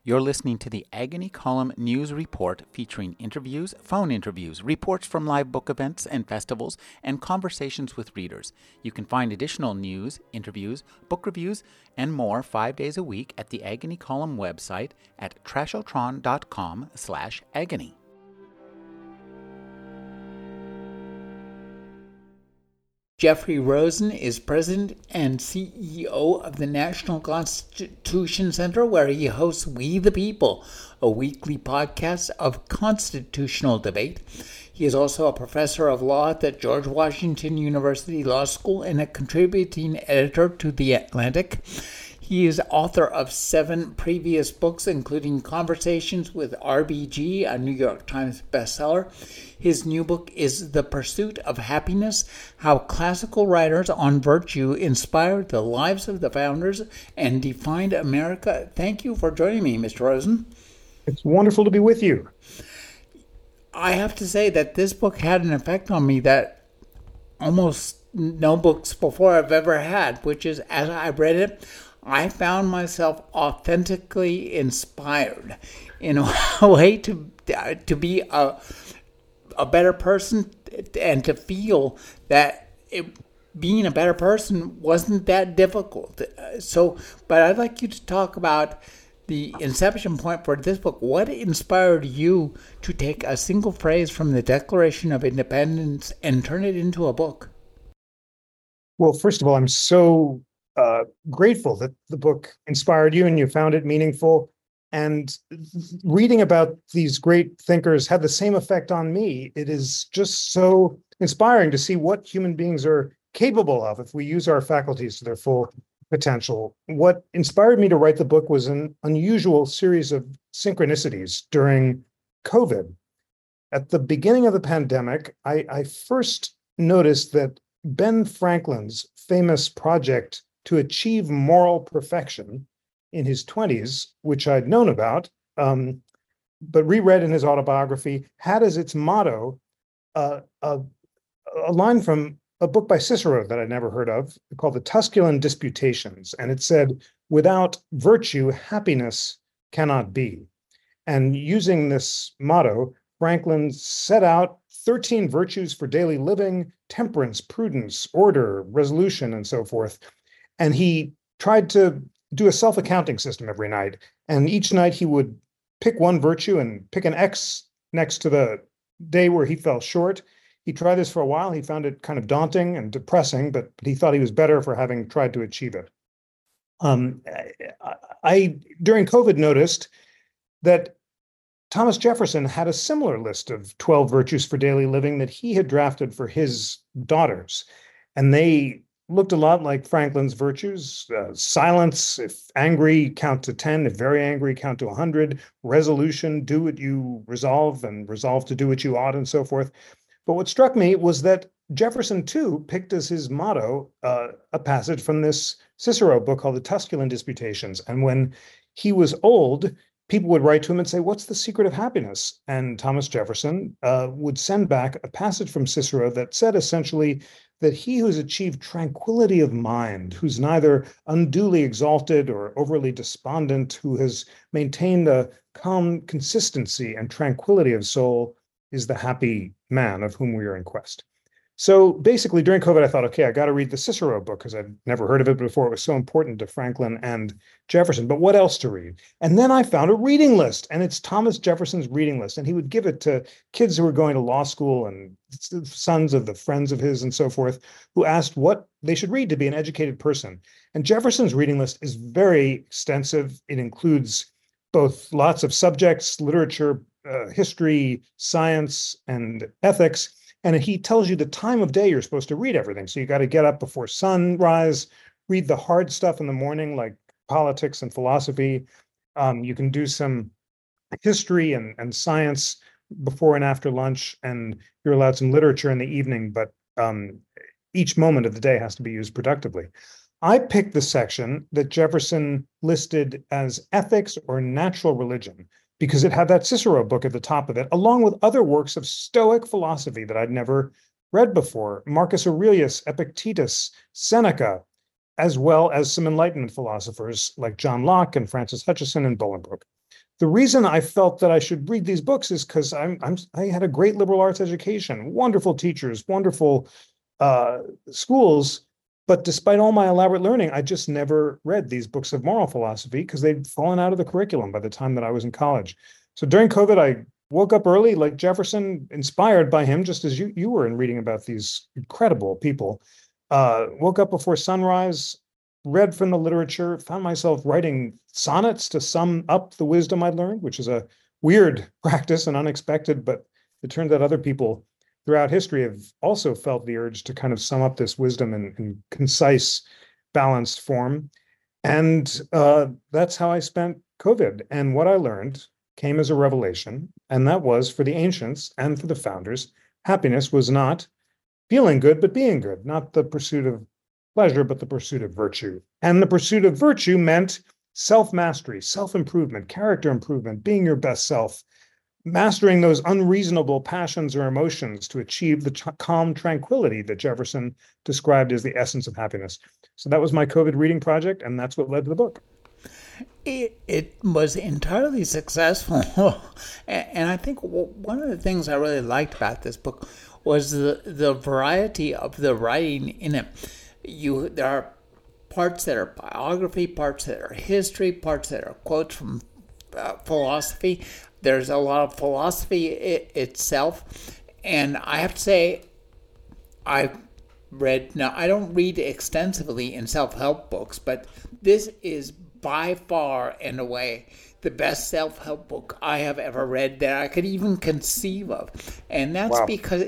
You're listening to the Agony Column News Report featuring interviews, phone interviews, reports from live book events and festivals, and conversations with readers. You can find additional news, interviews, book reviews, and more 5 days a week at the Agony Column website at trashotron.com/agony. Jeffrey Rosen is President and CEO of the National Constitution Center, where he hosts We the People, a weekly podcast of constitutional debate. He is also a professor of law at the George Washington University Law School and a contributing editor to The Atlantic. He is author of 7 previous books, including Conversations with RBG, a New York Times bestseller. His new book is The Pursuit of Happiness: How Classical Writers on Virtue Inspired the Lives of the Founders and Defined America. Thank you for joining me, Mr. Rosen. It's wonderful to be with you. I have to say that this book had an effect on me that almost no books before I've ever had, which is, as I read it, I found myself authentically inspired in a way to be a better person and to feel that being a better person wasn't that difficult. But I'd like you to talk about the inception point for this book. What inspired you to take a single phrase from the Declaration of Independence and turn it into a book? Well, first of all, I'm so grateful that the book inspired you and you found it meaningful. And reading about these great thinkers had the same effect on me. It is just so inspiring to see what human beings are capable of if we use our faculties to their full potential. What inspired me to write the book was an unusual series of synchronicities during COVID. At the beginning of the pandemic, I first noticed that Ben Franklin's famous project to achieve moral perfection in his 20s, which I'd known about, but reread in his autobiography, had as its motto a line from a book by Cicero that I'd never heard of, called the Tusculan Disputations. And it said, "Without virtue, happiness cannot be." And using this motto, Franklin set out 13 virtues for daily living: temperance, prudence, order, resolution, and so forth. And he tried to do a self-accounting system every night. And each night he would pick one virtue and pick an X next to the day where he fell short. He tried this for a while. He found it kind of daunting and depressing, but he thought he was better for having tried to achieve it. I during COVID, noticed that Thomas Jefferson had a similar list of 12 virtues for daily living that he had drafted for his daughters. And they looked a lot like Franklin's virtues: silence, if angry, count to 10, if very angry, count to 100, resolution, do what you resolve, and resolve to do what you ought, and so forth. But what struck me was that Jefferson, too, picked as his motto a passage from this Cicero book called the Tusculan Disputations. And when he was old, people would write to him and say, "What's the secret of happiness?" And Thomas Jefferson would send back a passage from Cicero that said essentially that he who's achieved tranquility of mind, who's neither unduly exalted or overly despondent, who has maintained a calm consistency and tranquility of soul, is the happy man of whom we are in quest. So basically, during COVID, I thought, okay, I got to read the Cicero book because I'd never heard of it before. It was so important to Franklin and Jefferson. But what else to read? And then I found a reading list, and it's Thomas Jefferson's reading list. And he would give it to kids who were going to law school and sons of the friends of his and so forth, who asked what they should read to be an educated person. And Jefferson's reading list is very extensive. It includes both lots of subjects: literature, history, science, and ethics. And he tells you the time of day you're supposed to read everything. So you got to get up before sunrise, read the hard stuff in the morning, like politics and philosophy. You can do some history and science before and after lunch, and you're allowed some literature in the evening, but each moment of the day has to be used productively. I picked the section that Jefferson listed as ethics or natural religion, because it had that Cicero book at the top of it, along with other works of Stoic philosophy that I'd never read before: Marcus Aurelius, Epictetus, Seneca, as well as some Enlightenment philosophers like John Locke and Francis Hutcheson and Bolingbroke. the reason I felt that I should read these books is because I had a great liberal arts education, wonderful teachers, wonderful uh, schools. But despite all my elaborate learning, I just never read these books of moral philosophy because they'd fallen out of the curriculum by the time that I was in college. So during COVID, I woke up early, like Jefferson, inspired by him, just as you were in reading about these incredible people. Woke up before sunrise, read from the literature, found myself writing sonnets to sum up the wisdom I'd learned, which is a weird practice and unexpected, but it turned out other people throughout history have also felt the urge to kind of sum up this wisdom in concise, balanced form. And that's how I spent COVID. And what I learned came as a revelation, and that was for the ancients and for the founders, happiness was not feeling good, but being good, not the pursuit of pleasure, but the pursuit of virtue. And the pursuit of virtue meant self-mastery, self-improvement, character improvement, being your best self, mastering those unreasonable passions or emotions to achieve the calm tranquility that Jefferson described as the essence of happiness. So that was my COVID reading project, and that's what led to the book. It was entirely successful. And I think one of the things I really liked about this book was the variety of the writing in it. There are parts that are biography, parts that are history, parts that are quotes from philosophy. There's a lot of philosophy itself. And I have to say, now I don't read extensively in self-help books, but this is by far and away the best self-help book I have ever read that I could even conceive of. And that's because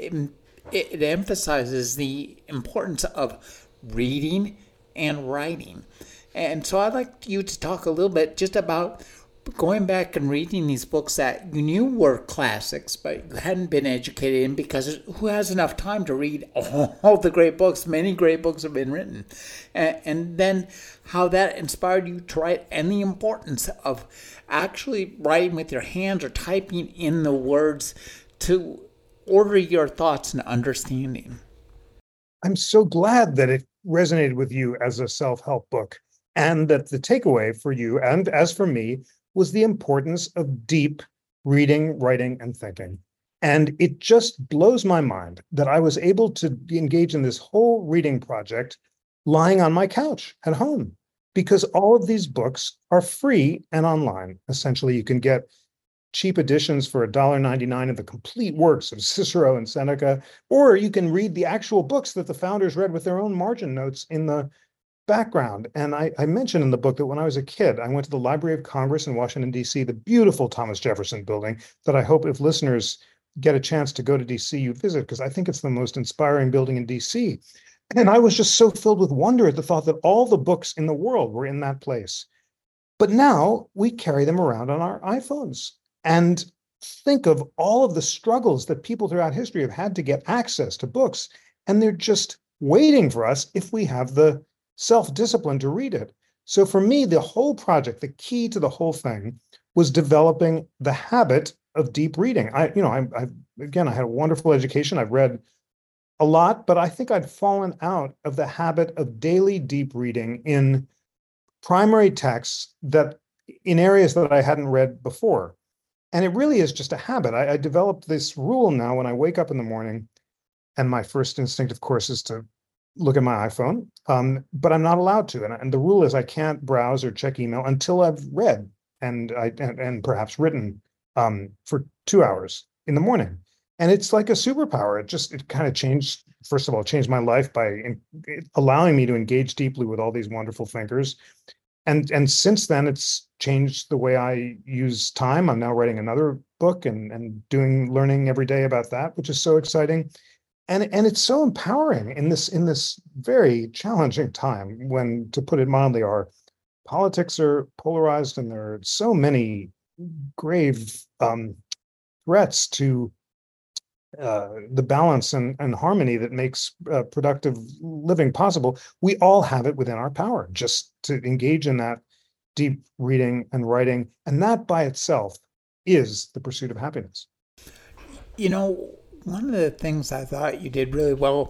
it emphasizes the importance of reading and writing. And so I'd like you to talk a little bit just about going back and reading these books that you knew were classics, but you hadn't been educated in, because who has enough time to read all the great books? Many great books have been written. And then how that inspired you to write, and the importance of actually writing with your hands or typing in the words to order your thoughts and understanding. I'm so glad that it resonated with you as a self-help book, and that the takeaway for you, and as for me, was the importance of deep reading, writing, and thinking. And it just blows my mind that I was able to engage in this whole reading project lying on my couch at home, because all of these books are free and online. Essentially, you can get cheap editions for $1.99 of the complete works of Cicero and Seneca, or you can read the actual books that the founders read with their own margin notes in the background. And I mentioned in the book that when I was a kid, I went to the Library of Congress in Washington, D.C., the beautiful Thomas Jefferson building that I hope if listeners get a chance to go to D.C., you visit, because I think it's the most inspiring building in D.C. And I was just so filled with wonder at the thought that all the books in the world were in that place. But now we carry them around on our iPhones. And think of all of the struggles that people throughout history have had to get access to books. And they're just waiting for us if we have the self-discipline to read it. So for me, the whole project, the key to the whole thing, was developing the habit of deep reading. I had a wonderful education. I've read a lot, but I think I'd fallen out of the habit of daily deep reading in primary texts that in areas that I hadn't read before. And it really is just a habit. I developed this rule now when I wake up in the morning, and my first instinct, of course, is to look at my iPhone, but I'm not allowed to. And the rule is I can't browse or check email until I've read and perhaps written for 2 hours in the morning. And it's like a superpower. It kind of changed, first of all, changed my life by allowing me to engage deeply with all these wonderful thinkers. And since then, it's changed the way I use time. I'm now writing another book and learning every day about that, which is so exciting. And it's so empowering in this very challenging time when, to put it mildly, our politics are polarized and there are so many grave threats to the balance and harmony that makes productive living possible. We all have it within our power just to engage in that deep reading and writing. And that by itself is the pursuit of happiness. You know, one of the things I thought you did really well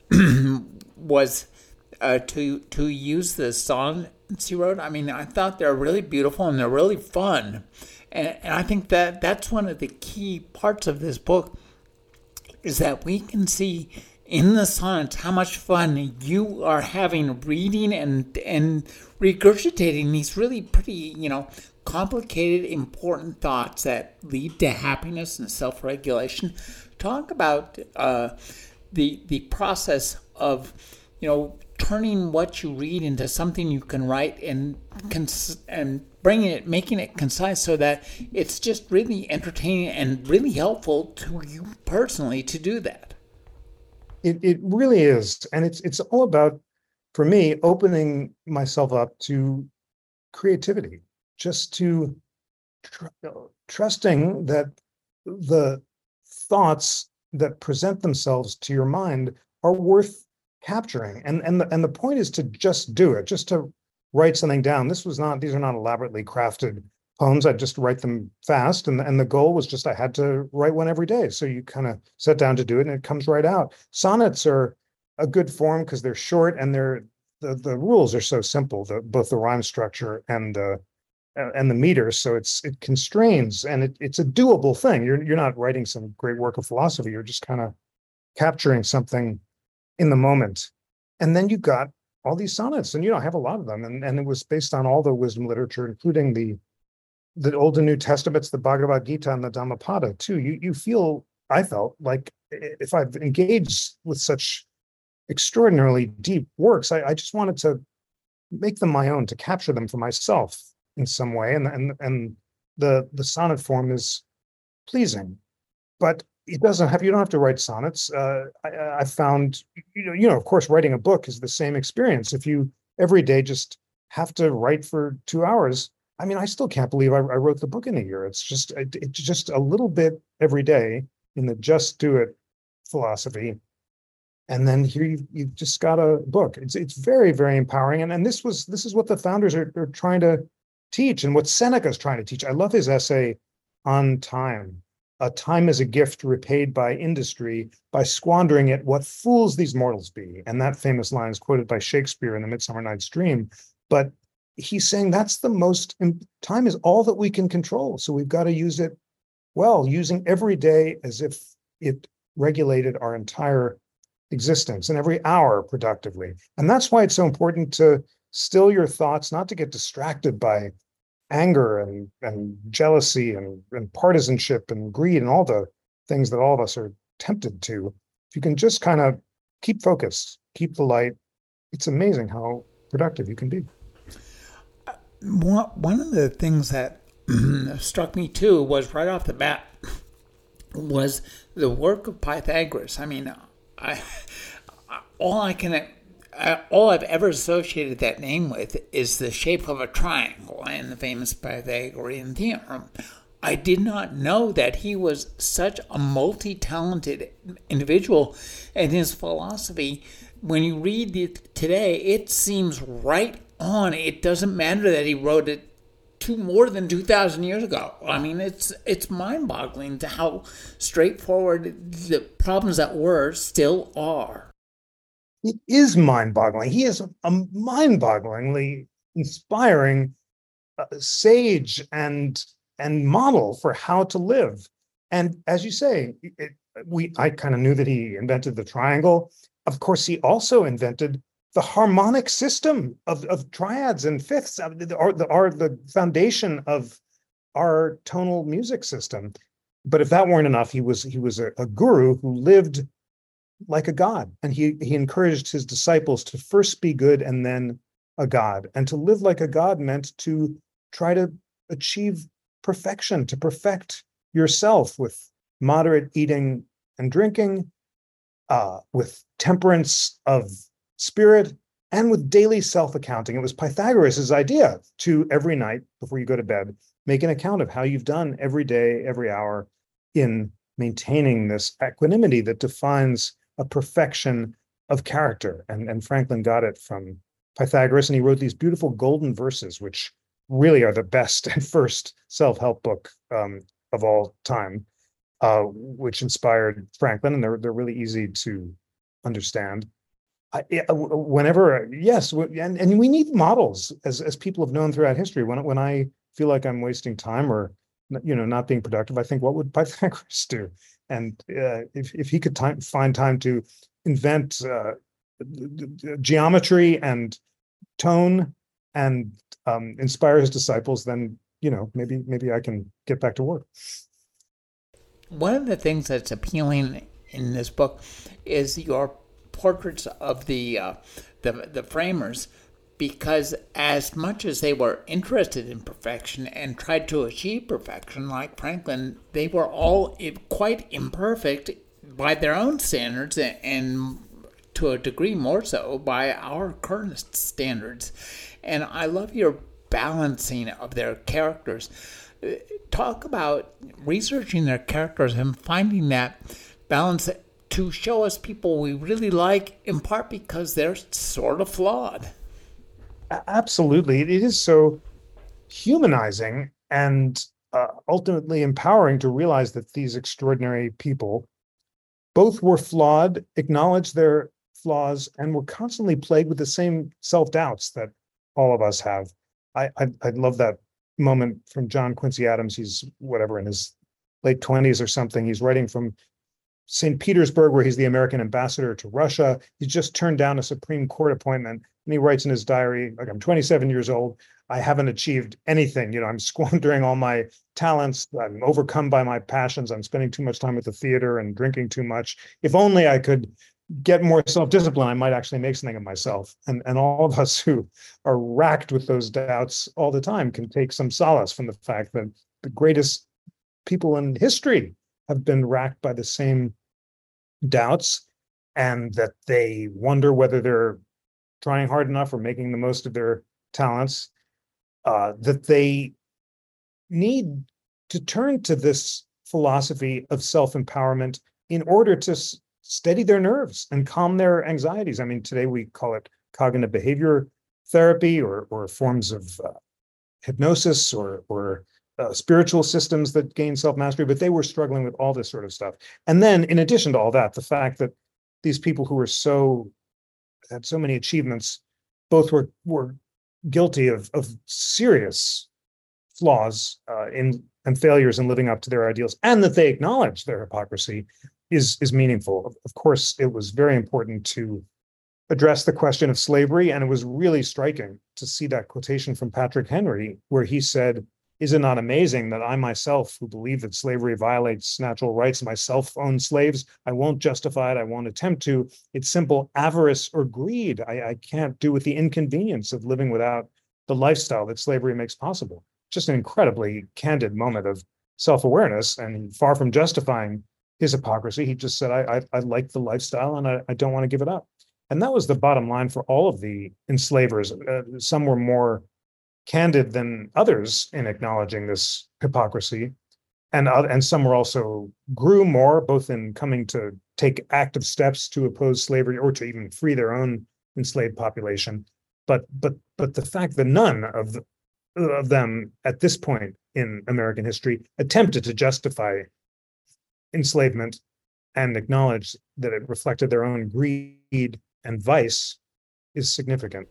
was to use the sonnets you wrote. I mean, I thought they're really beautiful and they're really fun. And I think that that's one of the key parts of this book, is that we can see in the sonnets how much fun you are having reading and regurgitating these really pretty, complicated, important thoughts that lead to happiness and self-regulation. Talk about the process of, turning what you read into something you can write and making it concise so that it's just really entertaining and really helpful to you personally to do that. It really is, and it's all about, for me, opening myself up to creativity, just to trusting that the thoughts that present themselves to your mind are worth capturing. And the point is to just do it, just to write something down. These are not elaborately crafted poems. I just write them fast. And the goal was just I had to write one every day. So you kind of sit down to do it and it comes right out. Sonnets are a good form because they're short and the rules are so simple, both the rhyme structure and the meter. So it constrains, and it's a doable thing. You're not writing some great work of philosophy. You're just kind of capturing something in the moment. And then you got all these sonnets, and I have a lot of them, and it was based on all the wisdom literature, including the Old and New Testaments, the Bhagavad Gita and the Dhammapada too. I felt like if I've engaged with such extraordinarily deep works, I just wanted to make them my own, to capture them for myself in some way. And the sonnet form is pleasing, but you don't have to write sonnets. I found, of course, writing a book is the same experience. If you every day just have to write for 2 hours, I still can't believe I wrote the book in a year. It's just a little bit every day in the just do it philosophy. And then here you've just got a book. It's very, very empowering. And this is what the founders are trying to teach, and what Seneca is trying to teach. I love his essay on time. Time is a gift repaid by industry. By squandering it, what fools these mortals be. And that famous line is quoted by Shakespeare in the Midsummer Night's Dream. But he's saying time is all that we can control. So we've got to use it well, using every day as if it regulated our entire existence, and every hour productively. And that's why it's so important to still your thoughts, not to get distracted by anger and jealousy and partisanship and greed and all the things that all of us are tempted to. If you can just kind of keep focused, keep the light, it's amazing how productive you can be. One of the things that struck me too was right off the bat was the work of Pythagoras. All I've ever associated that name with is the shape of a triangle and the famous Pythagorean theorem. I did not know that he was such a multi-talented individual, and his philosophy, when you read it today, it seems right on. It doesn't matter that he wrote it more than 2,000 years ago. It's mind-boggling to how straightforward the problems that were still are. It is mind-boggling. He is a mind-bogglingly inspiring sage and model for how to live. And as you say, I kind of knew that he invented the triangle. Of course, he also invented the harmonic system of triads and fifths are the foundation of our tonal music system. But if that weren't enough, he was a guru who lived like a god, and he encouraged his disciples to first be good and then a god. And to live like a god meant to try to achieve perfection, to perfect yourself with moderate eating and drinking, with temperance of spirit, and with daily self-accounting. It was Pythagoras' idea to every night before you go to bed, make an account of how you've done every day, every hour, in maintaining this equanimity that defines a perfection of character. And Franklin got it from Pythagoras, and he wrote these beautiful golden verses, which really are the best and first self-help book of all time, which inspired Franklin, and they're really easy to understand. Yes, and we need models, as people have known throughout history. When I feel like I'm wasting time or not being productive, I think, what would Pythagoras do? And if he could find time to invent geometry and tone and inspire his disciples, then maybe I can get back to work. One of the things that's appealing in this book is your portraits of the framers, because as much as they were interested in perfection and tried to achieve perfection, like Franklin, they were all quite imperfect by their own standards, and to a degree more so by our current standards. And I love your balancing of their characters. Talk about researching their characters and finding that balance to show us people we really like, in part because they're sort of flawed. Absolutely. It is so humanizing and ultimately empowering to realize that these extraordinary people both were flawed, acknowledged their flaws, and were constantly plagued with the same self-doubts that all of us have. I love that moment from John Quincy Adams. He's whatever, in his late 20s or something. He's writing from St. Petersburg, where he's the American ambassador to Russia. He's just turned down a Supreme Court appointment. And he writes in his diary, like, I'm 27 years old. I haven't achieved anything. I'm squandering all my talents. I'm overcome by my passions. I'm spending too much time at the theater and drinking too much. If only I could get more self-discipline, I might actually make something of myself. And all of us who are racked with those doubts all the time can take some solace from the fact that the greatest people in history have been racked by the same doubts, and that they wonder whether they're trying hard enough or making the most of their talents, that they need to turn to this philosophy of self-empowerment in order to steady their nerves and calm their anxieties. I mean, today we call it cognitive behavior therapy, or forms of hypnosis, or spiritual systems that gain self-mastery, but they were struggling with all this sort of stuff. And then, in addition to all that, the fact that these people who had so many achievements, both were guilty of serious flaws and failures in living up to their ideals, and that they acknowledge their hypocrisy is meaningful. Of course, it was very important to address the question of slavery, and it was really striking to see that quotation from Patrick Henry, where he said, "Is it not amazing that I myself, who believe that slavery violates natural rights, myself own slaves? I won't justify it. I won't attempt to. It's simple avarice or greed. I can't do with the inconvenience of living without the lifestyle that slavery makes possible." Just an incredibly candid moment of self-awareness, and far from justifying his hypocrisy, he just said, I like the lifestyle and I don't want to give it up. And that was the bottom line for all of the enslavers. Some were more candid than others in acknowledging this hypocrisy, and some were also grew more, both in coming to take active steps to oppose slavery or to even free their own enslaved population. But the fact that none of them at this point in American history attempted to justify enslavement and acknowledge that it reflected their own greed and vice is significant.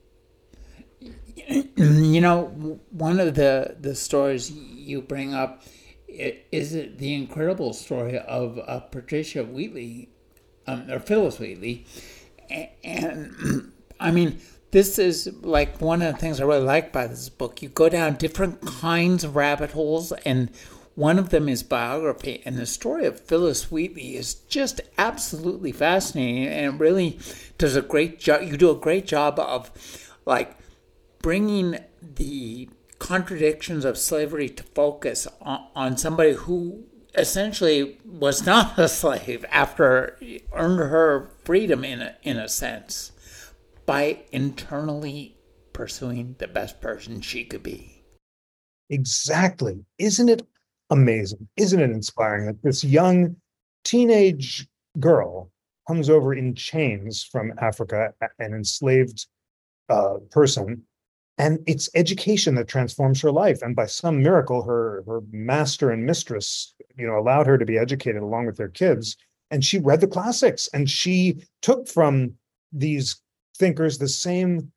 One of the stories you bring up is the incredible story of Patricia Wheatley, or Phyllis Wheatley. And I mean, this is like one of the things I really like about this book. You go down different kinds of rabbit holes, and one of them is biography. And the story of Phyllis Wheatley is just absolutely fascinating, and it really does a great job. You do a great job of bringing the contradictions of slavery to focus on somebody who essentially was not a slave after earned her freedom in a sense by internally pursuing the best person she could be. Exactly. Isn't it amazing? Isn't it inspiring that this young teenage girl comes over in chains from Africa, an enslaved person, and it's education that transforms her life. And by some miracle, her master and mistress, allowed her to be educated along with their kids. And she read the classics, and she took from these thinkers the same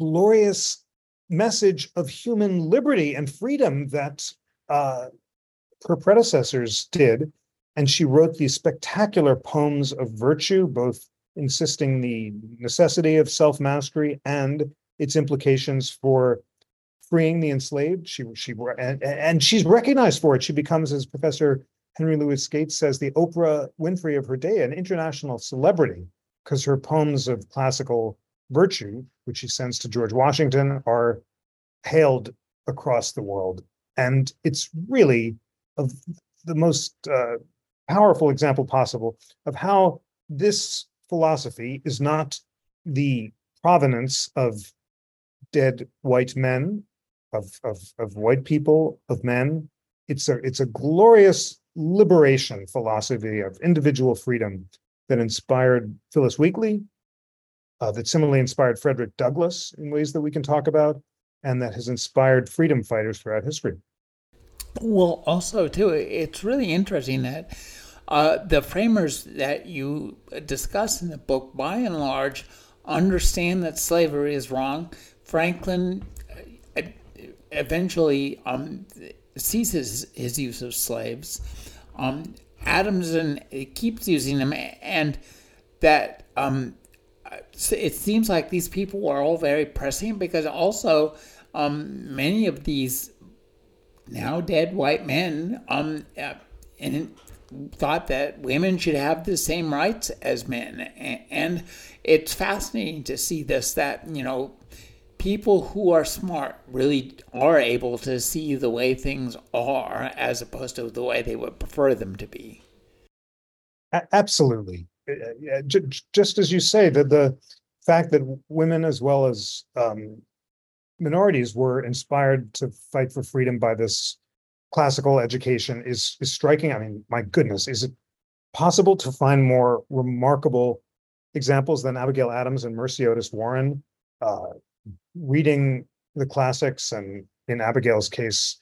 glorious message of human liberty and freedom that her predecessors did, and she wrote these spectacular poems of virtue, both insisting the necessity of self-mastery and its implications for freeing the enslaved. And she's recognized for it. She becomes, as Professor Henry Louis Gates says, the Oprah Winfrey of her day, an international celebrity, because her poems of classical virtue, which she sends to George Washington, are hailed across the world. And it's really of the most powerful example possible of how this philosophy is not the provenance of dead white men, of white people, of men. It's a glorious liberation philosophy of individual freedom that inspired Phyllis Wheatley, that similarly inspired Frederick Douglass in ways that we can talk about, and that has inspired freedom fighters throughout history. Well, also, too, it's really interesting that the framers that you discuss in the book, by and large, understand that slavery is wrong. Franklin eventually ceases his use of slaves. Adams keeps using them, and that it seems like these people are all very prescient, because also many of these now dead white men and thought that women should have the same rights as men. And it's fascinating to see this, that, people who are smart really are able to see the way things are as opposed to the way they would prefer them to be. Absolutely. Just as you say, that the fact that women as well as minorities were inspired to fight for freedom by this classical education is striking. I mean, my goodness, is it possible to find more remarkable examples than Abigail Adams and Mercy Otis Warren reading the classics, and in Abigail's case,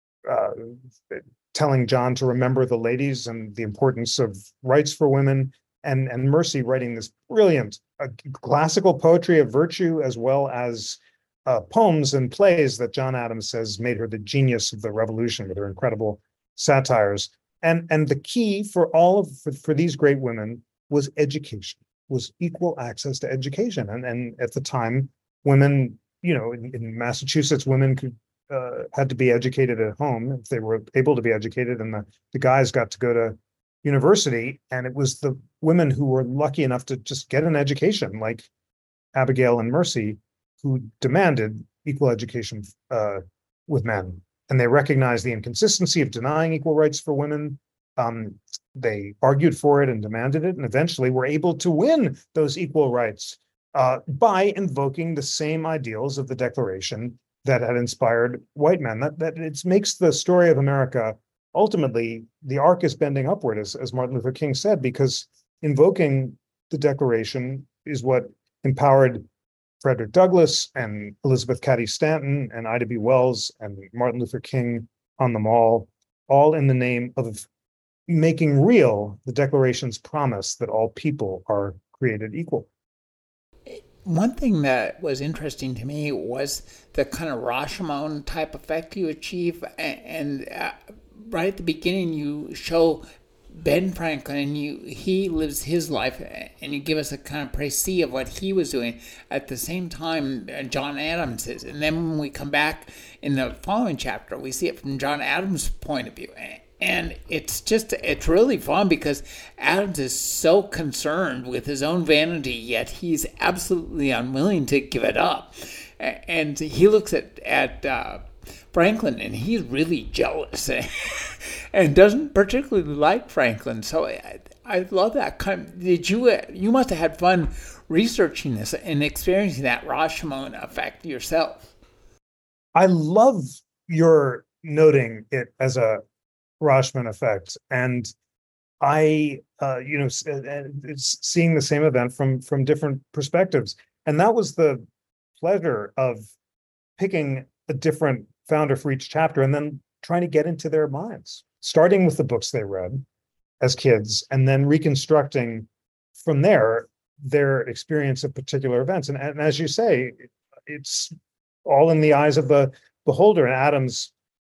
telling John to remember the ladies and the importance of rights for women, and Mercy writing this brilliant classical poetry of virtue, as well as poems and plays that John Adams says made her the genius of the Revolution with her incredible satires. And the key for for these great women was education, was equal access to education. And at the time, women, in Massachusetts, women could had to be educated at home if they were able to be educated, and the guys got to go to university. And it was the women who were lucky enough to just get an education, like Abigail and Mercy, who demanded equal education with men. And they recognized the inconsistency of denying equal rights for women. They argued for it and demanded it, and eventually were able to win those equal rights by invoking the same ideals of the Declaration that had inspired white men. That it makes the story of America, ultimately, the arc is bending upward, as Martin Luther King said, because invoking the Declaration is what empowered Frederick Douglass and Elizabeth Cady Stanton and Ida B. Wells and Martin Luther King on the Mall, all in the name of making real the Declaration's promise that all people are created equal. One thing that was interesting to me was the kind of Rashomon type effect you achieve. And right at the beginning, you show Ben Franklin, and he lives his life, and you give us a kind of précis of what he was doing. At the same time, John Adams is. And then when we come back in the following chapter, we see it from John Adams' point of view. And it's really fun, because Adams is so concerned with his own vanity, yet he's absolutely unwilling to give it up. And he looks at Franklin, and he's really jealous and doesn't particularly like Franklin. So I love that kind. You must have had fun researching this and experiencing that Rashomon effect yourself. I love your noting it as a Rashomon effect, and I, seeing the same event from different perspectives, and that was the pleasure of picking a different founder for each chapter, and then trying to get into their minds, starting with the books they read as kids, and then reconstructing from there their experience of particular events. And as you say, it's all in the eyes of the beholder. And Adams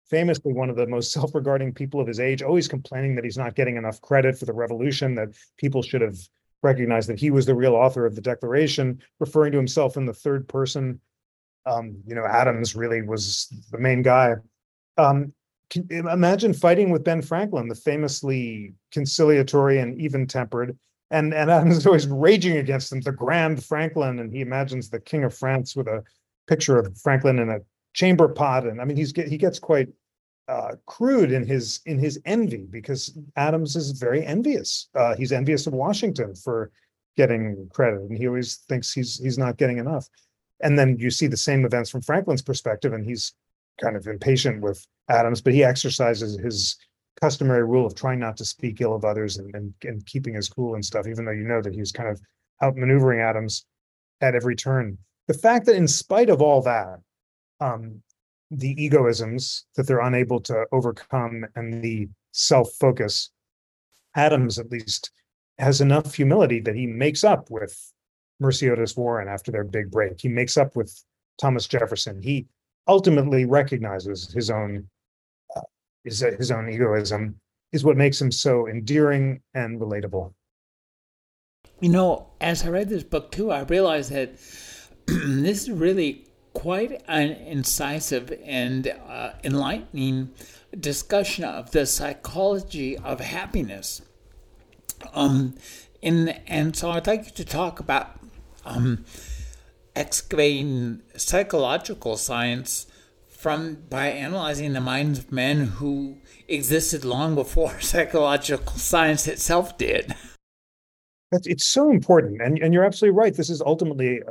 famously one of the most self-regarding people of his age, always complaining that he's not getting enough credit for the revolution, that people should have recognized that he was the real author of the Declaration, referring to himself in the third person. Adams really was the main guy. Can imagine fighting with Ben Franklin, the famously conciliatory and even-tempered, and Adams is always raging against him, the grand Franklin, and he imagines the King of France with a picture of Franklin in a chamber pot, and I mean he gets quite crude in his envy, because Adams is very envious. He's envious of Washington for getting credit, and he always thinks he's not getting enough. And then you see the same events from Franklin's perspective, and he's kind of impatient with Adams, but he exercises his customary rule of trying not to speak ill of others and keeping his cool and stuff, even though you know that he's kind of outmaneuvering Adams at every turn. The fact that in spite of all that, the egoisms that they're unable to overcome and the self-focus, Adams at least has enough humility that he makes up with Mercy Otis Warren after their big break. He makes up with Thomas Jefferson. He ultimately recognizes his own egoism is what makes him so endearing and relatable. As I read this book too, I realized that this is really quite an incisive and enlightening discussion of the psychology of happiness. And so I'd like you to talk about excavating psychological science by analyzing the minds of men who existed long before psychological science itself did. It's so important, and you're absolutely right. This is ultimately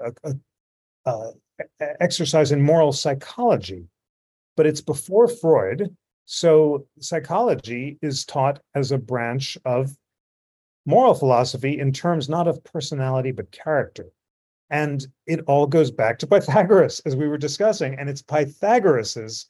a exercise in moral psychology, but it's before Freud. So psychology is taught as a branch of moral philosophy in terms not of personality, but character. And it all goes back to Pythagoras, as we were discussing. And it's Pythagoras's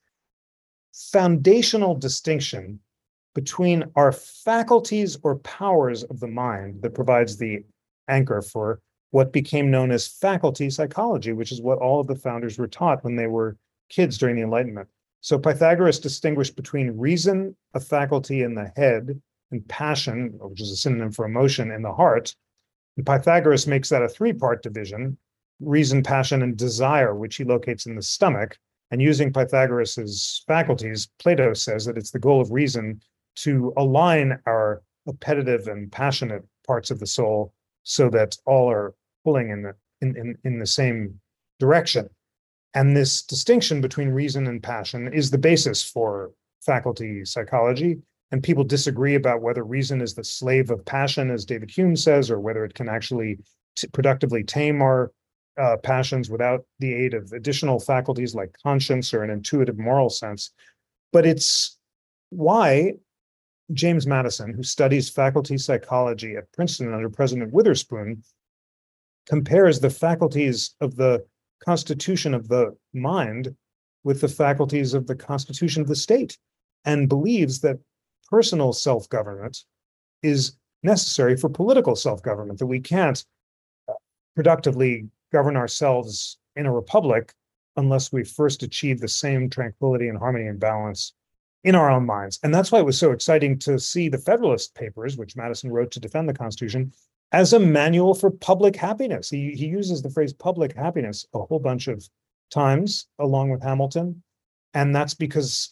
foundational distinction between our faculties or powers of the mind that provides the anchor for what became known as faculty psychology, which is what all of the founders were taught when they were kids during the Enlightenment. So Pythagoras distinguished between reason, a faculty in the head, and passion, which is a synonym for emotion, in the heart. And Pythagoras makes that a three-part division: reason, passion, and desire, which he locates in the stomach. And using Pythagoras's faculties, Plato says that it's the goal of reason to align our appetitive and passionate parts of the soul so that all are pulling in the same direction. And this distinction between reason and passion is the basis for faculty psychology. And people disagree about whether reason is the slave of passion, as David Hume says, or whether it can actually productively tame our passions without the aid of additional faculties like conscience or an intuitive moral sense. But it's why James Madison, who studies faculty psychology at Princeton under President Witherspoon, compares the faculties of the constitution of the mind with the faculties of the constitution of the state, and believes that personal self-government is necessary for political self-government, that we can't productively govern ourselves in a republic unless we first achieve the same tranquility and harmony and balance in our own minds. And that's why it was so exciting to see the Federalist Papers, which Madison wrote to defend the Constitution, as a manual for public happiness. He uses the phrase public happiness a whole bunch of times along with Hamilton. And that's because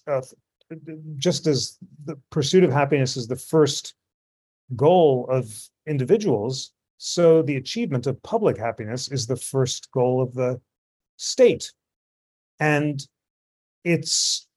just as the pursuit of happiness is the first goal of individuals, so the achievement of public happiness is the first goal of the state. And it's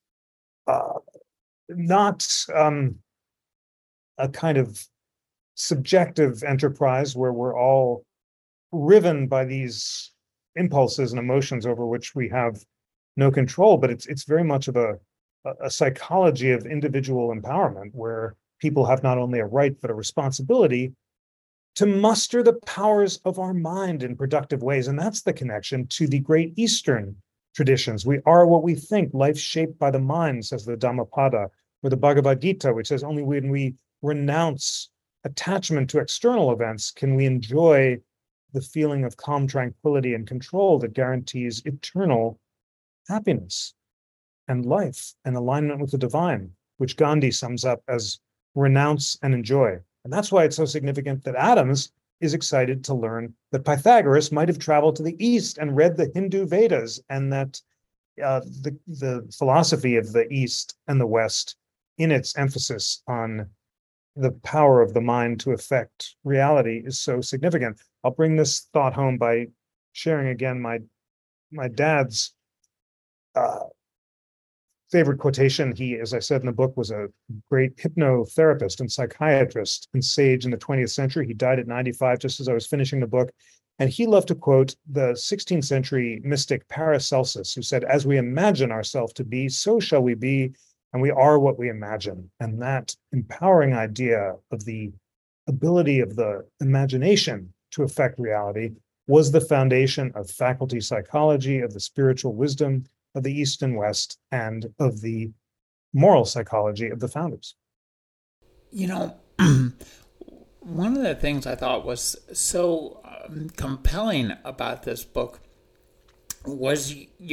not a kind of subjective enterprise where we're all riven by these impulses and emotions over which we have no control, but it's very much of a psychology of individual empowerment, where people have not only a right but a responsibility to muster the powers of our mind in productive ways. And that's the connection to the great Eastern traditions. We are what we think. Life's shaped by the mind, says the Dhammapada, or the Bhagavad Gita, which says only when we renounce attachment to external events can we enjoy the feeling of calm tranquility and control that guarantees eternal happiness. and life and alignment with the divine, which Gandhi sums up as renounce and enjoy. And that's why it's so significant that Adams is excited to learn that Pythagoras might have traveled to the East and read the Hindu Vedas, and that the philosophy of the East and the West, in its emphasis on the power of the mind to affect reality, is so significant. I'll bring this thought home by sharing again my dad's favorite quotation. He, as I said in the book, was a great hypnotherapist and psychiatrist and sage in the 20th century. He died at 95, just as I was finishing the book. And he loved to quote the 16th century mystic Paracelsus, who said, "As we imagine ourselves to be, so shall we be, and we are what we imagine." And that empowering idea of the ability of the imagination to affect reality was the foundation of faculty psychology, of the spiritual wisdom of the East and West, and of the moral psychology of the founders. You know, one of the things I thought was so compelling about this book was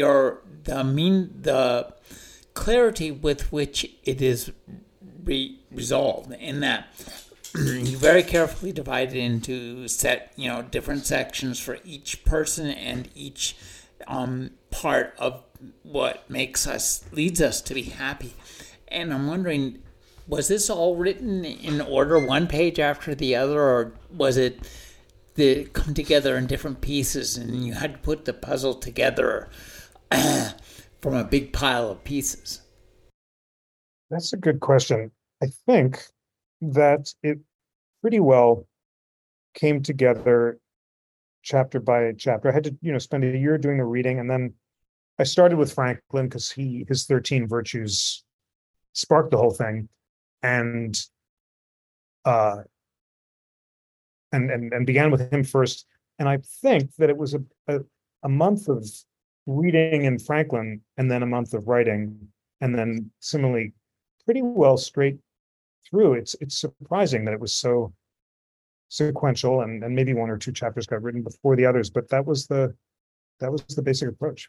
the clarity with which it is resolved, in that you very carefully divide it into different sections for each person and each part of what leads us to be happy. And I'm wondering, was this all written in order, one page after the other, or was it they come together in different pieces and you had to put the puzzle together from a big pile of pieces? That's a good question. I think that it pretty well came together chapter by chapter. I had to, spend a year doing the reading, and then I started with Franklin because his 13 virtues sparked the whole thing, and began with him first. And I think that it was a month of reading in Franklin, and then a month of writing, and then similarly, pretty well straight through. It's surprising that it was so sequential, and maybe one or two chapters got written before the others, but that was the basic approach.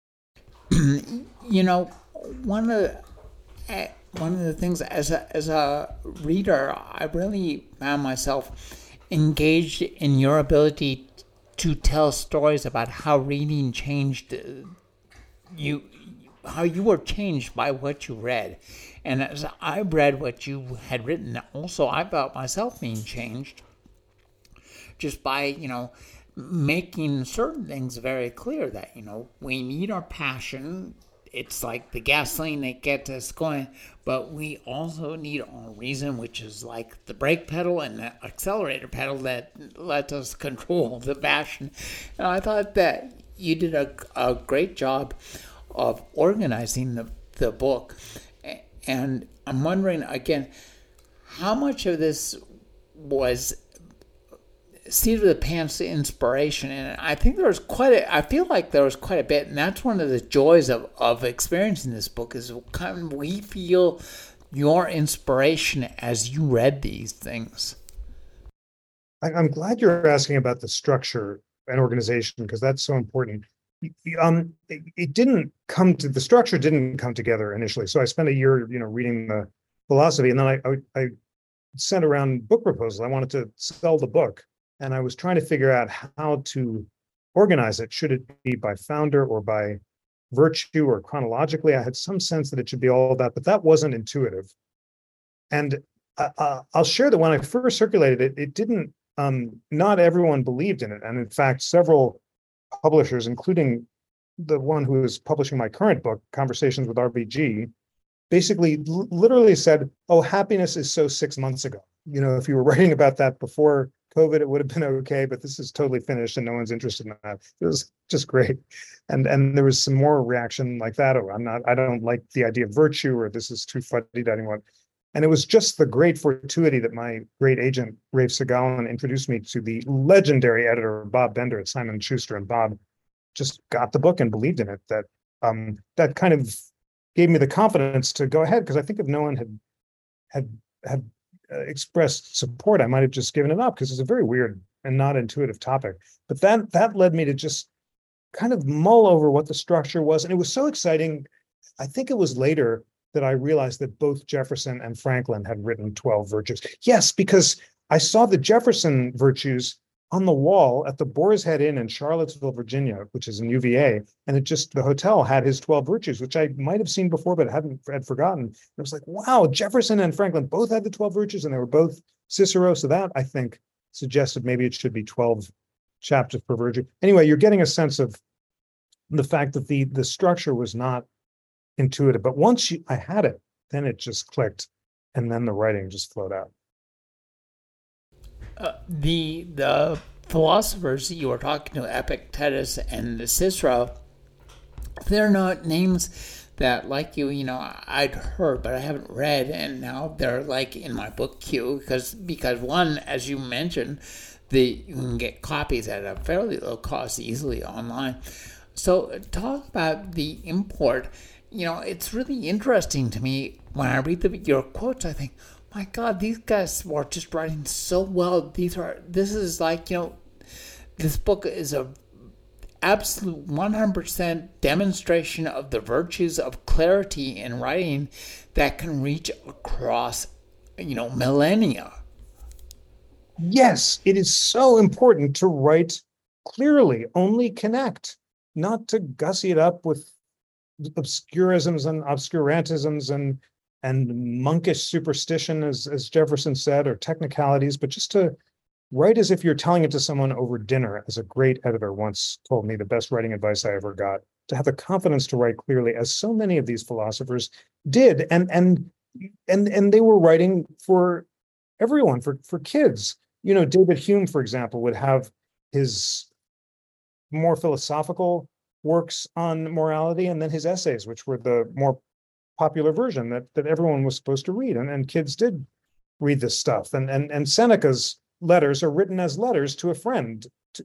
One of the things as a reader, I really found myself engaged in your ability to tell stories about how reading changed you, how you were changed by what you read. And as I read what you had written, also I felt myself being changed just by, making certain things very clear that, we need our passion. It's like the gasoline that gets us going, but we also need our reason, which is like the brake pedal and the accelerator pedal that lets us control the passion. And I thought that you did a great job of organizing the book. And I'm wondering, again, how much of this was seat of the pants inspiration? And I think I feel like there was quite a bit, and that's one of the joys of experiencing this book, is we feel your inspiration as you read these things. I'm glad you're asking about the structure and organization, because that's so important. The structure didn't come together initially. So I spent a year, reading the philosophy, and then I sent around book proposals. I wanted to sell the book, and I was trying to figure out how to organize it. Should it be by founder or by virtue or chronologically? I had some sense that it should be all of that, but that wasn't intuitive. And I'll share that when I first circulated it, it didn't, not everyone believed in it. And in fact, several publishers, including the one who is publishing my current book, Conversations with RBG, basically literally said, "Oh, happiness is so 6 months ago. If you were writing about that before COVID, it would have been okay, but this is totally finished and no one's interested in that." It was just great. And there was some more reaction like that. "Oh, I don't like the idea of virtue," or "this is too fuddy to anyone." And it was just the great fortuity that my great agent, Rafe Segalin, introduced me to the legendary editor, Bob Bender at Simon & Schuster. And Bob just got the book and believed in it. That kind of gave me the confidence to go ahead, because I think if no one had expressed support, I might have just given it up, because it's a very weird and not intuitive topic. But that led me to just kind of mull over what the structure was. And it was so exciting I think it was later that I realized that both Jefferson and Franklin had written 12 virtues. Yes, because I saw the Jefferson virtues on the wall at the Boar's Head Inn in Charlottesville, Virginia, which is in UVA, and the hotel had his 12 virtues, which I might have seen before, but had forgotten. And I was like, wow, Jefferson and Franklin both had the 12 virtues, and they were both Cicero. So that, I think, suggested maybe it should be 12 chapters per virtue. Anyway, you're getting a sense of the fact that the structure was not intuitive, but once I had it, then it just clicked, and then the writing just flowed out. The philosophers you were talking to, Epictetus and Cicero, they're not names that, like you know, I'd heard, but I haven't read, and now they're like in my book queue because one, as you mentioned, you can get copies at a fairly low cost easily online. So talk about the import. You know, it's really interesting to me when I read your quotes. I think, my God, these guys were just writing so well. This is like, you know, this book is a absolute 100% demonstration of the virtues of clarity in writing that can reach across, you know, millennia. Yes, it is so important to write clearly, only connect, not to gussy it up with obscurisms and obscurantisms and monkish superstition, as Jefferson said, or technicalities, but just to write as if you're telling it to someone over dinner. As a great editor once told me, the best writing advice I ever got, to have the confidence to write clearly, as so many of these philosophers did, and they were writing for everyone, for kids. You know, David Hume, for example, would have his more philosophical works on morality, and then his essays, which were the more popular version that everyone was supposed to read, and kids did read this stuff. And Seneca's letters are written as letters to a friend,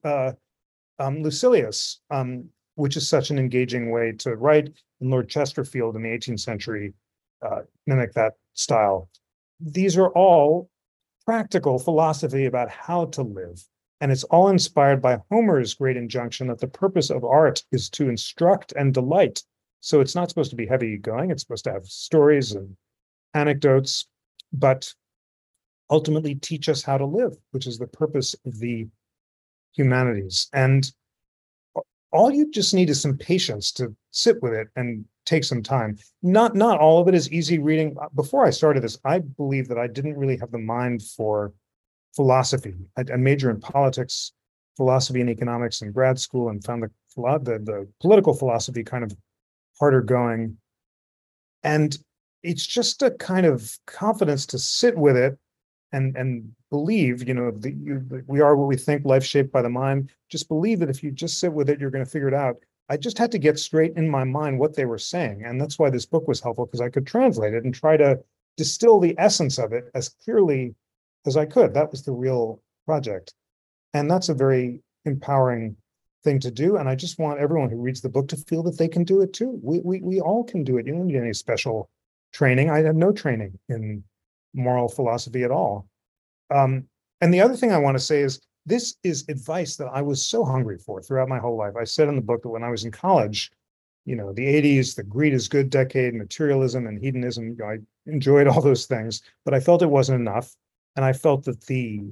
Lucilius, which is such an engaging way to write. And Lord Chesterfield in the 18th century mimicked that style. These are all practical philosophy about how to live. And it's all inspired by Homer's great injunction that the purpose of art is to instruct and delight. So it's not supposed to be heavy going. It's supposed to have stories and anecdotes, but ultimately teach us how to live, which is the purpose of the humanities. And all you just need is some patience to sit with it and take some time. Not all of it is easy reading. Before I started this, I believe that I didn't really have the mind for philosophy. I majored in politics, philosophy, and economics in grad school, and found the political philosophy kind of harder going. And it's just a kind of confidence to sit with it and believe, you know, we are what we think, life shaped by the mind. Just believe that if you just sit with it, you're going to figure it out. I just had to get straight in my mind what they were saying. And that's why this book was helpful, because I could translate it and try to distill the essence of it as clearly as I could. That was the real project. And that's a very empowering thing to do. And I just want everyone who reads the book to feel that they can do it too. We all can do it. You don't need any special training. I had no training in moral philosophy at all. And the other thing I want to say is, this is advice that I was so hungry for throughout my whole life. I said in the book that when I was in college, you know, the 80s, the greed is good decade, materialism and hedonism, you know, I enjoyed all those things, but I felt it wasn't enough. And I felt that the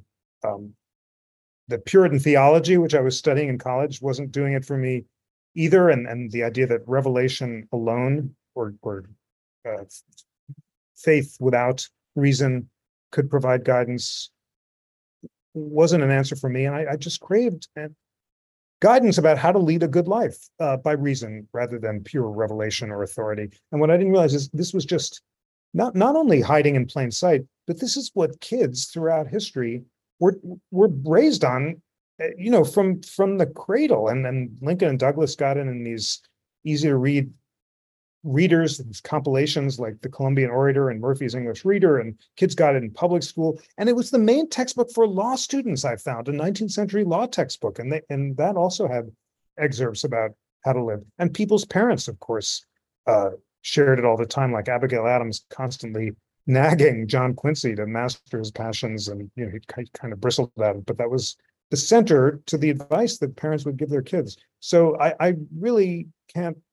Puritan theology, which I was studying in college, wasn't doing it for me either. And the idea that revelation alone or faith without reason could provide guidance wasn't an answer for me. And I just craved guidance about how to lead a good life by reason rather than pure revelation or authority. And what I didn't realize is this was just not only hiding in plain sight, but this is what kids throughout history were raised on, you know, from the cradle. And then Lincoln and Douglas got in these easy to read readers, these compilations like the Columbian Orator and Murphy's English Reader, and kids got it in public school. And it was the main textbook for law students, I found, a 19th century law textbook. And that also had excerpts about how to live. And people's parents, of course, shared it all the time, like Abigail Adams constantly nagging John Quincy to master his passions. And, you know, he kind of bristled at it, but that was the center to the advice that parents would give their kids. So I really can't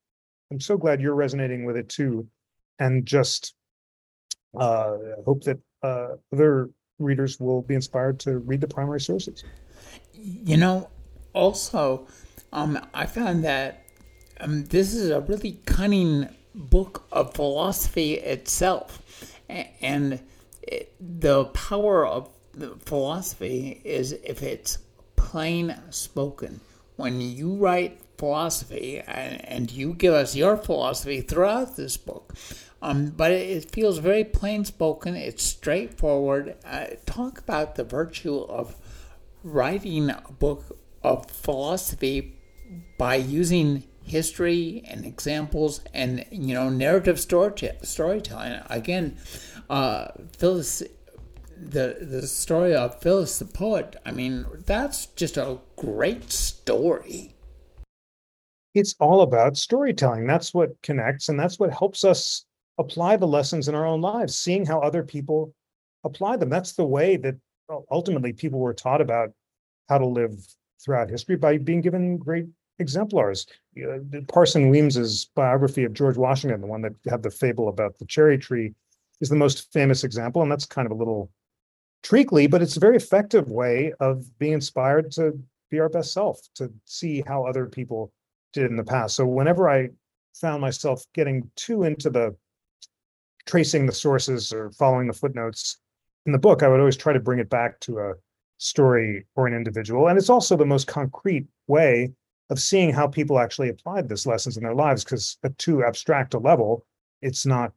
I'm so glad you're resonating with it too, and just hope that other readers will be inspired to read the primary sources. You know, also, I found that this is a really cunning book of philosophy itself. And the power of the philosophy is if it's plain spoken. When you write philosophy, and you give us your philosophy throughout this book, but it feels very plain spoken, it's straightforward. Talk about the virtue of writing a book of philosophy by using history and examples and narrative storytelling. Again, Phyllis, the story of Phyllis the poet. I mean, that's just a great story. It's all about storytelling. That's what connects, and that's what helps us apply the lessons in our own lives, seeing how other people apply them. That's the way that ultimately people were taught about how to live throughout history, by being given great exemplars. Parson Weems's biography of George Washington, the one that had the fable about the cherry tree, is the most famous example. And that's kind of a little treacly, but it's a very effective way of being inspired to be our best self, to see how other people did in the past. So whenever I found myself getting too into the tracing the sources or following the footnotes in the book, I would always try to bring it back to a story or an individual. And it's also the most concrete way of seeing how people actually applied this lessons in their lives, because at too abstract a level, it's not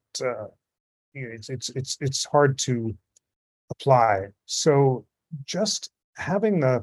it's hard to apply. So just having the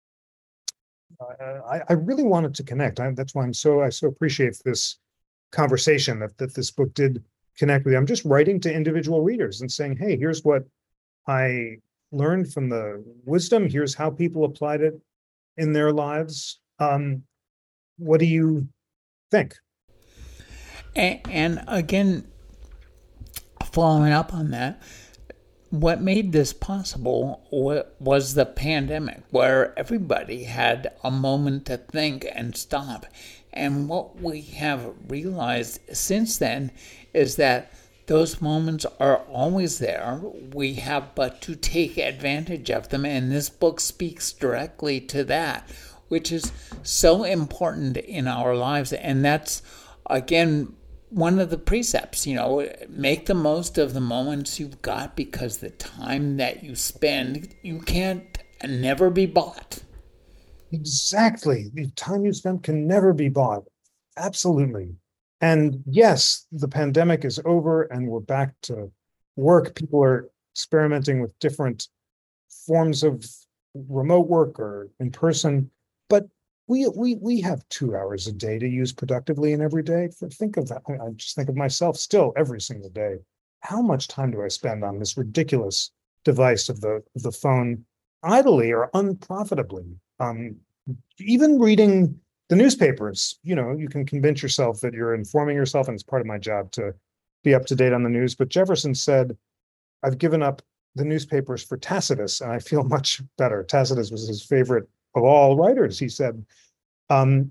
I really wanted to connect. That's why I so appreciate this conversation, that this book did connect with you. I'm just writing to individual readers and saying, hey, here's what I learned from the wisdom. Here's how people applied it in their lives. What do you think? And again, following up on that, what made this possible was the pandemic, where everybody had a moment to think and stop. And what we have realized since then is that those moments are always there. We have but to take advantage of them. And this book speaks directly to that, which is so important in our lives. And that's, again, one of the precepts, make the most of the moments you've got, because the time that you spend, you can't never be bought. Exactly. The time you spend can never be bought. Absolutely. And yes, the pandemic is over and we're back to work. People are experimenting with different forms of remote work or in person, but we have 2 hours a day to use productively in every day. Think of that. I just think of myself still every single day. How much time do I spend on this ridiculous device of the phone idly or unprofitably? Even reading the newspapers, you can convince yourself that you're informing yourself, and it's part of my job to be up to date on the news. But Jefferson said, I've given up the newspapers for Tacitus, and I feel much better. Tacitus was his favorite of all writers, he said. And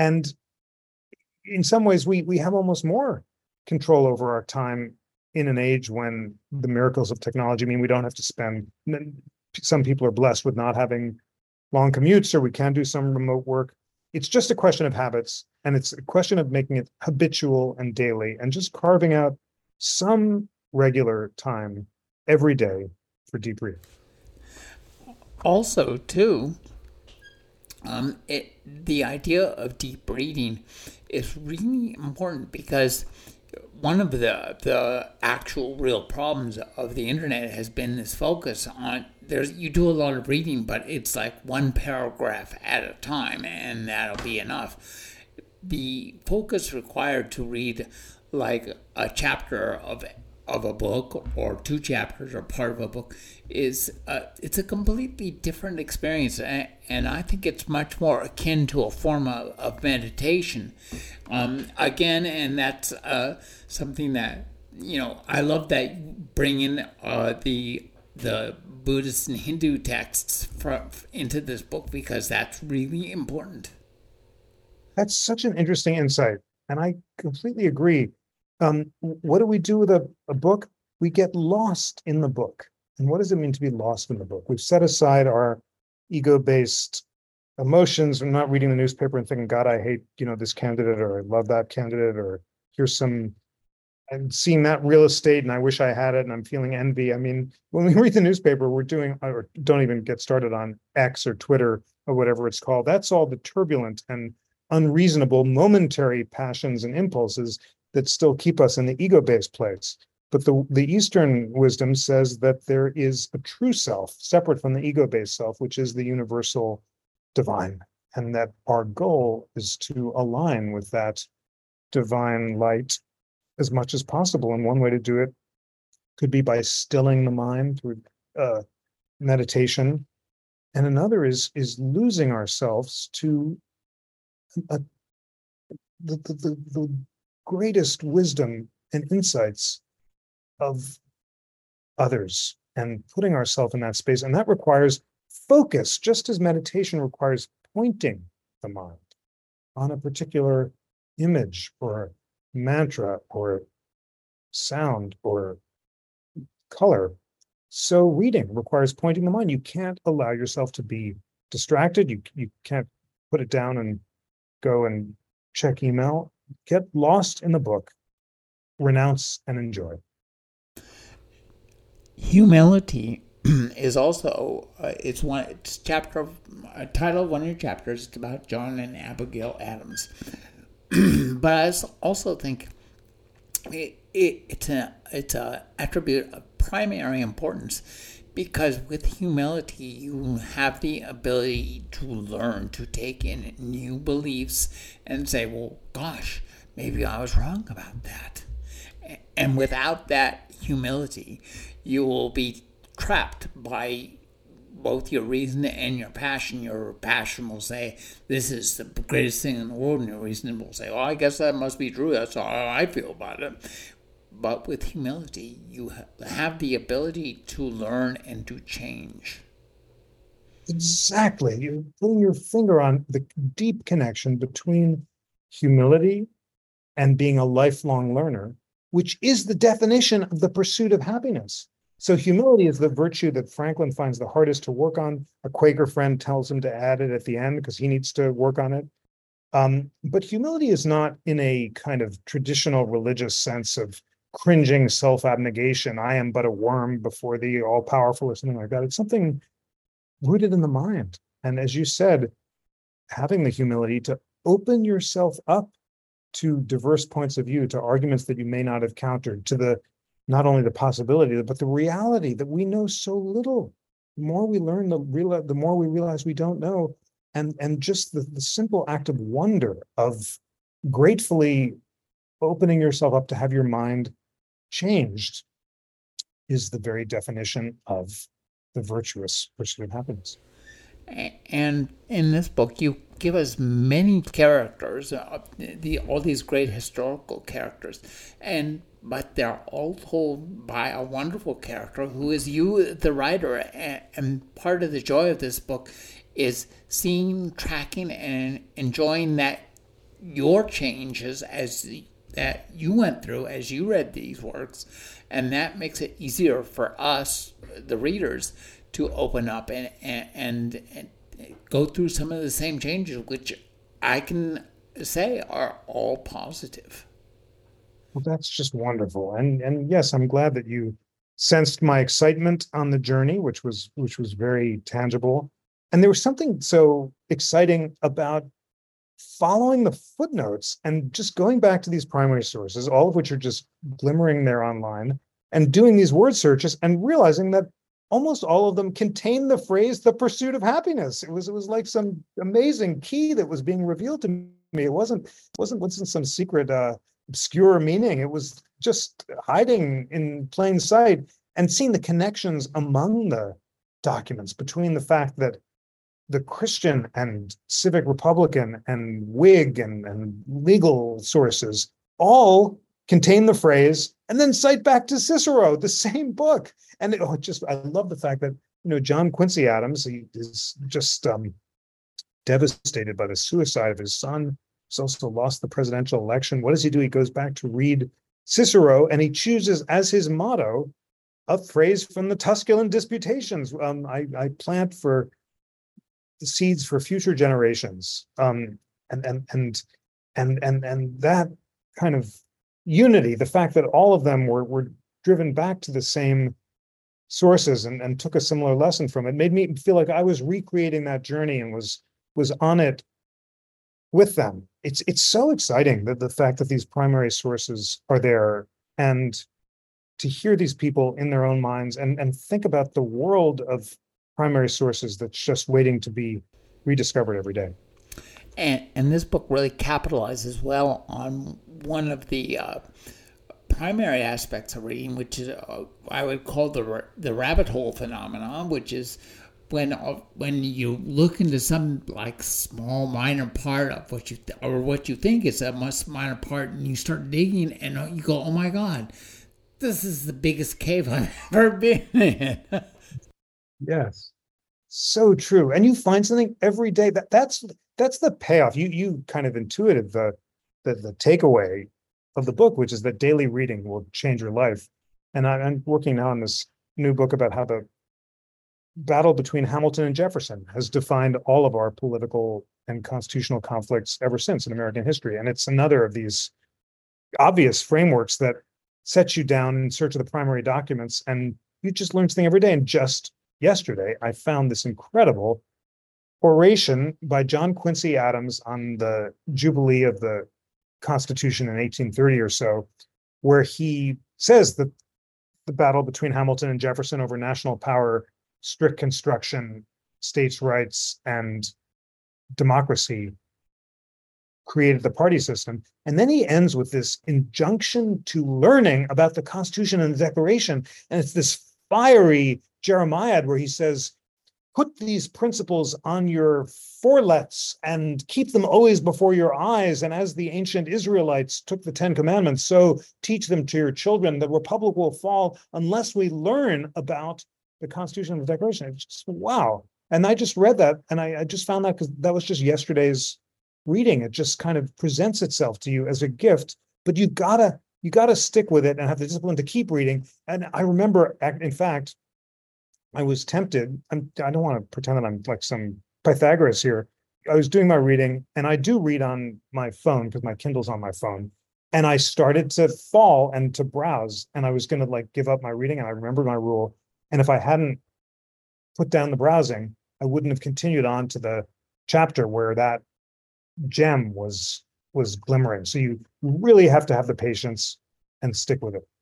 in some ways, we have almost more control over our time in an age when the miracles of technology mean we don't have to spend. Some people are blessed with not having long commutes, or we can do some remote work. It's just a question of habits, and it's a question of making it habitual and daily, and just carving out some regular time every day for deep reading. Also, too, the idea of deep reading is really important, because one of the actual real problems of the internet has been this focus on you do a lot of reading, but it's like one paragraph at a time, and that'll be enough. The focus required to read like a chapter of a book, or 2 chapters, or part of a book, is it's a completely different experience, and I think it's much more akin to a form of meditation. Again, and that's something that I love, that you bring in the Buddhist and Hindu texts into this book, because that's really important. That's such an interesting insight. And I completely agree. What do we do with a book? We get lost in the book. And what does it mean to be lost in the book? We've set aside our ego-based emotions. We're not reading the newspaper and thinking, God, I hate, this candidate, or I love that candidate, or here's I'm seeing that real estate and I wish I had it and I'm feeling envy. I mean, when we read the newspaper, we're doing, or don't even get started on X or Twitter or whatever it's called. That's all the turbulent and unreasonable momentary passions and impulses that still keep us in the ego-based place. But the Eastern wisdom says that there is a true self separate from the ego-based self, which is the universal divine, and that our goal is to align with that divine light as much as possible. And one way to do it could be by stilling the mind through meditation, and another is losing ourselves to the greatest wisdom and insights of others, and putting ourselves in that space. And that requires focus, just as meditation requires pointing the mind on a particular image or mantra or sound or color. So reading requires pointing the mind. You can't allow yourself to be distracted. You can't put it down and go and check email. Get lost in the book, renounce and enjoy. Humility is also it's chapter of a title of one of your chapters. It's about John and Abigail Adams. But I also think it's a attribute of primary importance, because with humility you have the ability to learn, to take in new beliefs and say, well, gosh, maybe I was wrong about that. And without that humility, you will be trapped by both your reason and your passion. Your passion will say, this is the greatest thing in the world, and your reason will say, well, I guess that must be true. That's how I feel about it. But with humility, you have the ability to learn and to change. Exactly. You're putting your finger on the deep connection between humility and being a lifelong learner, which is the definition of the pursuit of happiness. So humility is the virtue that Franklin finds the hardest to work on. A Quaker friend tells him to add it at the end because he needs to work on it. But humility is not in a kind of traditional religious sense of cringing self-abnegation. I am but a worm before the all-powerful, or something like that. It's something rooted in the mind. And as you said, having the humility to open yourself up to diverse points of view, to arguments that you may not have countered, to the not only the possibility, but the reality that we know so little. The more we learn, the more we realize we don't know. And just the simple act of wonder, of gratefully opening yourself up to have your mind changed, is the very definition of the virtuous pursuit of happiness. And in this book, you give us many characters, all these great historical characters, but they're all told by a wonderful character who is you, the writer. And part of the joy of this book is seeing, tracking, and enjoying that your changes that you went through as you read these works, and that makes it easier for us, the readers, to open up and go through some of the same changes, which I can say are all positive. Well, that's just wonderful. And yes, I'm glad that you sensed my excitement on the journey, which was very tangible. And there was something so exciting about following the footnotes and just going back to these primary sources, all of which are just glimmering there online, and doing these word searches and realizing that almost all of them contain the phrase "the pursuit of happiness." It was like some amazing key that was being revealed to me. It wasn't some secret obscure meaning. It was just hiding in plain sight, and seeing the connections among the documents between the fact that the Christian and civic Republican and Whig and legal sources all contain the phrase and then cite back to Cicero, the same book. And I love the fact that, John Quincy Adams, he is just devastated by the suicide of his son. He's also lost the presidential election. What does he do? He goes back to read Cicero, and he chooses as his motto a phrase from the Tusculan Disputations. I plant for the seeds for future generations. And that kind of unity, the fact that all of them were driven back to the same sources and took a similar lesson from it, made me feel like I was recreating that journey and was on it with them. It's so exciting that the fact that these primary sources are there, and to hear these people in their own minds and think about the world of primary sources that's just waiting to be rediscovered every day. And this book really capitalizes well on one of the primary aspects of reading, which is I would call the rabbit hole phenomenon, which is when you look into some like small minor part of what you think is a much minor part, and you start digging and you go, oh my God, this is the biggest cave I've ever been in. Yes, so true. And you find something every day. That's the payoff. You kind of intuited the takeaway of the book, which is that daily reading will change your life. And I'm working now on this new book about how the battle between Hamilton and Jefferson has defined all of our political and constitutional conflicts ever since in American history. And it's another of these obvious frameworks that sets you down in search of the primary documents, and you just learn something every day. And just yesterday, I found this incredible oration by John Quincy Adams on the Jubilee of the Constitution in 1830 or so, where he says that the battle between Hamilton and Jefferson over national power, strict construction, states' rights, and democracy created the party system. And then he ends with this injunction to learning about the Constitution and the Declaration. And it's this fiery Jeremiad where he says, put these principles on your forelets and keep them always before your eyes. And as the ancient Israelites took the 10 Commandments, so teach them to your children. The republic will fall unless we learn about the Constitution and the Declaration. It's just, wow. And I just read that, and I just found that because that was just yesterday's reading. It just kind of presents itself to you as a gift, but you gotta stick with it and have the discipline to keep reading. And I remember, in fact, I was tempted. I don't want to pretend that I'm like some Pythagoras here. I was doing my reading, and I do read on my phone because my Kindle's on my phone. And I started to fall and to browse, and I was going to like give up my reading. And I remembered my rule. And if I hadn't put down the browsing, I wouldn't have continued on to the chapter where that gem was glimmering. So you really have to have the patience and stick with it.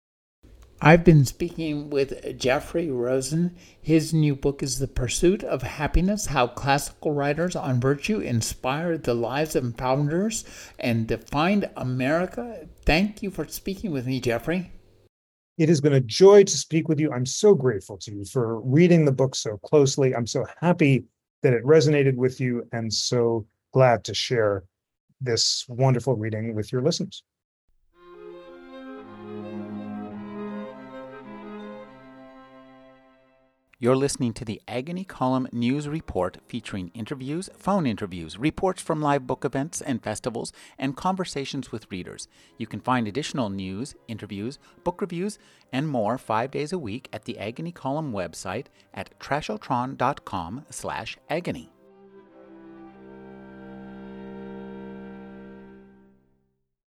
I've been speaking with Jeffrey Rosen. His new book is The Pursuit of Happiness, How Classical Writers on Virtue Inspired the Lives of Founders and Defined America. Thank you for speaking with me, Jeffrey. It has been a joy to speak with you. I'm so grateful to you for reading the book so closely. I'm so happy that it resonated with you, and so glad to share this wonderful reading with your listeners. You're listening to the Agony Column News Report, featuring interviews, phone interviews, reports from live book events and festivals, and conversations with readers. You can find additional news, interviews, book reviews, and more 5 days a week at the Agony Column website at trashotron.com/agony.